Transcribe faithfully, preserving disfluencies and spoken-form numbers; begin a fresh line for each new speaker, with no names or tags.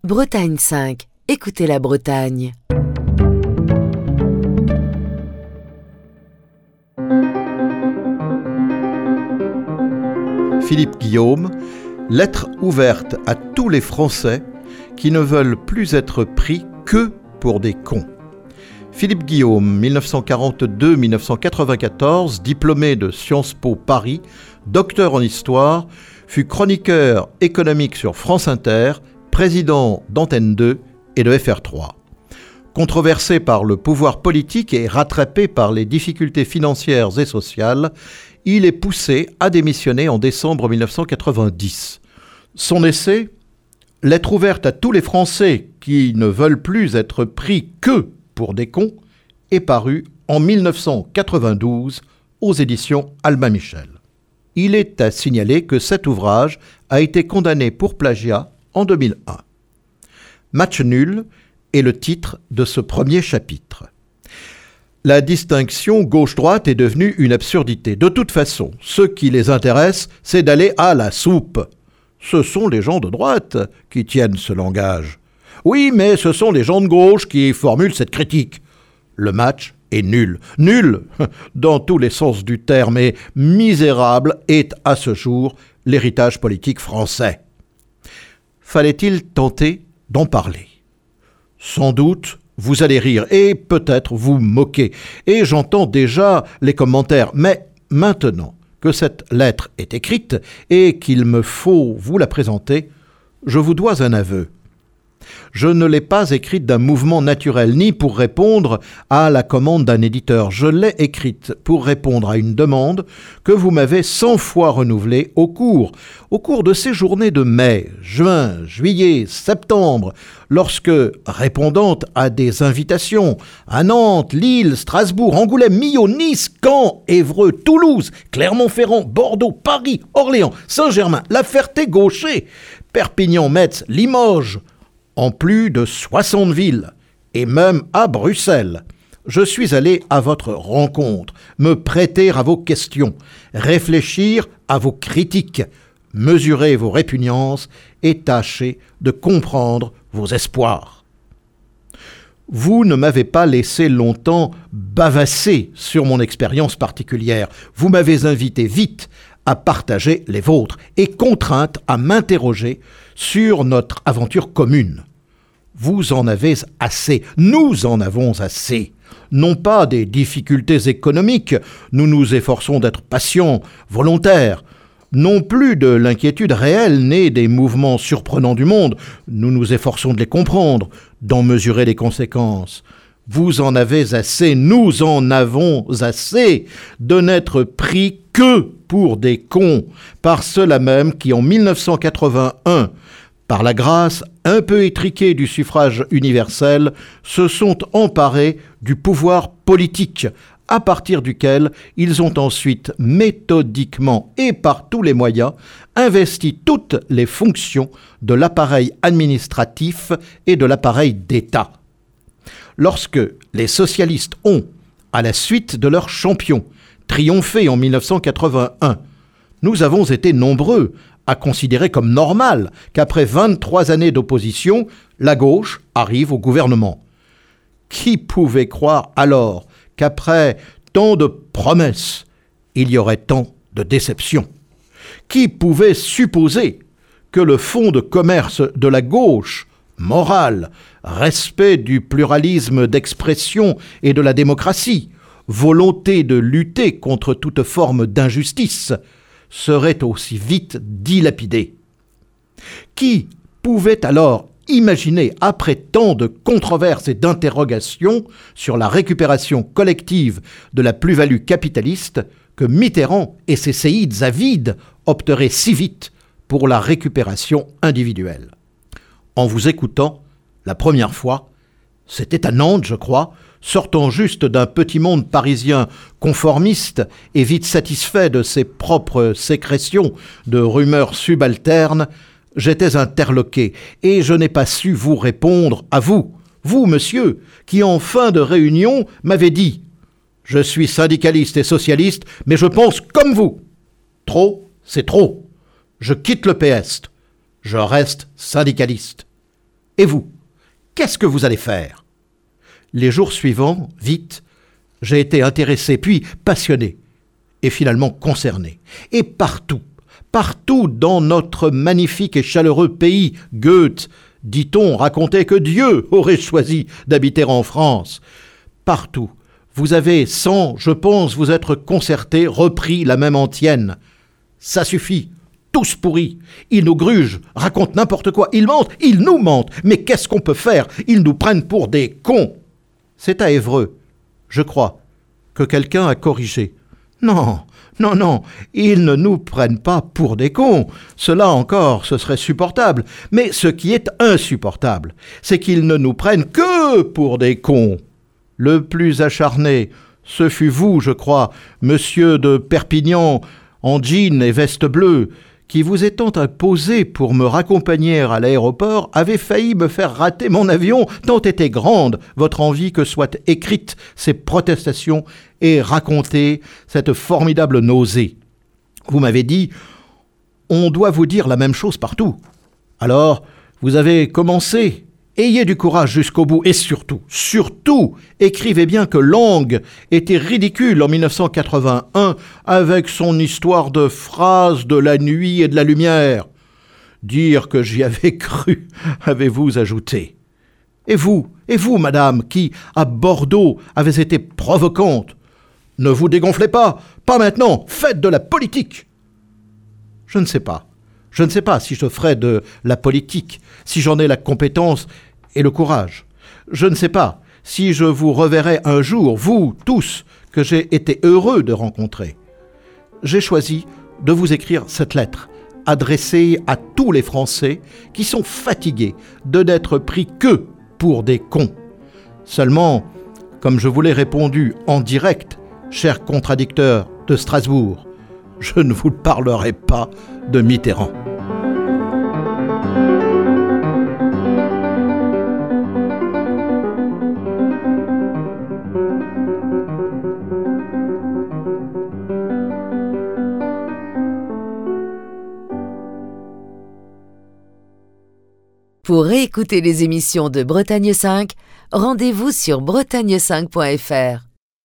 Bretagne cinq. Écoutez la Bretagne.
Philippe Guillaume, lettre ouverte à tous les Français qui ne veulent plus être pris que pour des cons. Philippe Guillaume, dix-neuf cent quarante-deux à dix-neuf cent quatre-vingt-quatorze, diplômé de Sciences Po Paris, docteur en histoire, fut chroniqueur économique sur France Inter, président d'Antenne deux et de F R trois. Controversé par le pouvoir politique et rattrapé par les difficultés financières et sociales, il est poussé à démissionner en décembre dix-neuf cent quatre-vingt-dix. Son essai, lettre ouverte à tous les Français qui ne veulent plus être pris que pour des cons, est paru en dix-neuf cent quatre-vingt-douze aux éditions Albin Michel. Il est à signaler que cet ouvrage a été condamné pour plagiat en deux mille un. Match nul est le titre de ce premier chapitre. La distinction gauche-droite est devenue une absurdité. De toute façon, ce qui les intéresse, c'est d'aller à la soupe. Ce sont les gens de droite qui tiennent ce langage. Oui, mais ce sont les gens de gauche qui formulent cette critique. Le match est nul. Nul, dans tous les sens du terme, et misérable est à ce jour l'héritage politique français. Fallait-il tenter d'en parler ? Sans doute, vous allez rire et peut-être vous moquer. Et j'entends déjà les commentaires. Mais maintenant que cette lettre est écrite et qu'il me faut vous la présenter, je vous dois un aveu. Je ne l'ai pas écrite d'un mouvement naturel, ni pour répondre à la commande d'un éditeur. Je l'ai écrite pour répondre à une demande que vous m'avez cent fois renouvelée au cours, au cours de ces journées de mai, juin, juillet, septembre, lorsque, répondant à des invitations à Nantes, Lille, Strasbourg, Angoulême, Millau, Nice, Caen, Évreux, Toulouse, Clermont-Ferrand, Bordeaux, Paris, Orléans, Saint-Germain, La Ferté-Gaucher, Perpignan, Metz, Limoges, en plus de soixante villes, et même à Bruxelles. Je suis allé à votre rencontre, me prêter à vos questions, réfléchir à vos critiques, mesurer vos répugnances et tâcher de comprendre vos espoirs. Vous ne m'avez pas laissé longtemps bavasser sur mon expérience particulière. Vous m'avez invité vite à partager les vôtres et contrainte à m'interroger sur notre aventure commune. Vous en avez assez, nous en avons assez. Non pas des difficultés économiques, nous nous efforçons d'être patients, volontaires. Non plus de l'inquiétude réelle née des mouvements surprenants du monde, nous nous efforçons de les comprendre, d'en mesurer les conséquences. Vous en avez assez, nous en avons assez de n'être pris que pour des cons, par ceux-là même qui en dix-neuf cent quatre-vingt-un, par la grâce un peu étriquée du suffrage universel, se sont emparés du pouvoir politique, à partir duquel ils ont ensuite méthodiquement et par tous les moyens investi toutes les fonctions de l'appareil administratif et de l'appareil d'État. Lorsque les socialistes ont, à la suite de leur champion, triomphé en dix-neuf cent quatre-vingt-un, nous avons été nombreux à considérer comme normal qu'après vingt-trois années d'opposition, la gauche arrive au gouvernement. Qui pouvait croire alors qu'après tant de promesses, il y aurait tant de déceptions ? Qui pouvait supposer que le fonds de commerce de la gauche, morale, respect du pluralisme d'expression et de la démocratie, volonté de lutter contre toute forme d'injustice, serait aussi vite dilapidé? Qui pouvait alors imaginer, après tant de controverses et d'interrogations sur la récupération collective de la plus-value capitaliste, que Mitterrand et ses séides avides opteraient si vite pour la récupération individuelle? En vous écoutant, la première fois, c'était à Nantes, je crois, sortant juste d'un petit monde parisien conformiste et vite satisfait de ses propres sécrétions de rumeurs subalternes, j'étais interloqué et je n'ai pas su vous répondre à vous, vous, monsieur, qui en fin de réunion m'avez dit « Je suis syndicaliste et socialiste, mais je pense comme vous. Trop, c'est trop. Je quitte le P S. Je reste syndicaliste. » Et vous, qu'est-ce que vous allez faire ? Les jours suivants, vite, j'ai été intéressé, puis passionné, et finalement concerné. Et partout, partout dans notre magnifique et chaleureux pays, Goethe, dit-on, racontait que Dieu aurait choisi d'habiter en France. Partout, vous avez, sans, je pense, vous être concertés, repris la même antienne. Ça suffit, tous pourris. Ils nous grugent, racontent n'importe quoi, ils mentent, ils nous mentent. Mais qu'est-ce qu'on peut faire ? Ils nous prennent pour des cons. C'est à Évreux, je crois, que quelqu'un a corrigé. Non, non, non, ils ne nous prennent pas pour des cons. Cela encore, ce serait supportable. Mais ce qui est insupportable, c'est qu'ils ne nous prennent que pour des cons. Le plus acharné, ce fut vous, je crois, monsieur de Perpignan, en jean et veste bleue, qui vous étant imposé pour me raccompagner à l'aéroport, avait failli me faire rater mon avion, tant était grande votre envie que soient écrites ces protestations et racontées cette formidable nausée. Vous m'avez dit, on doit vous dire la même chose partout. Alors, vous avez commencé. Ayez du courage jusqu'au bout et surtout, surtout, écrivez bien que Lang était ridicule en mille neuf cent quatre-vingt-un avec son histoire de phrases de la nuit et de la lumière. Dire que j'y avais cru, avez-vous ajouté. Et vous, et vous, madame, qui, à Bordeaux, avez été provocante, ne vous dégonflez pas, pas maintenant, faites de la politique. Je ne sais pas, je ne sais pas si je ferai de la politique, si j'en ai la compétence et le courage. Je ne sais pas si je vous reverrai un jour, vous tous, que j'ai été heureux de rencontrer. J'ai choisi de vous écrire cette lettre, adressée à tous les Français qui sont fatigués de n'être pris que pour des cons. Seulement, comme je vous l'ai répondu en direct, cher contradicteur de Strasbourg, je ne vous parlerai pas de Mitterrand.
Pour réécouter les émissions de Bretagne cinq, rendez-vous sur bretagne cinq point f r.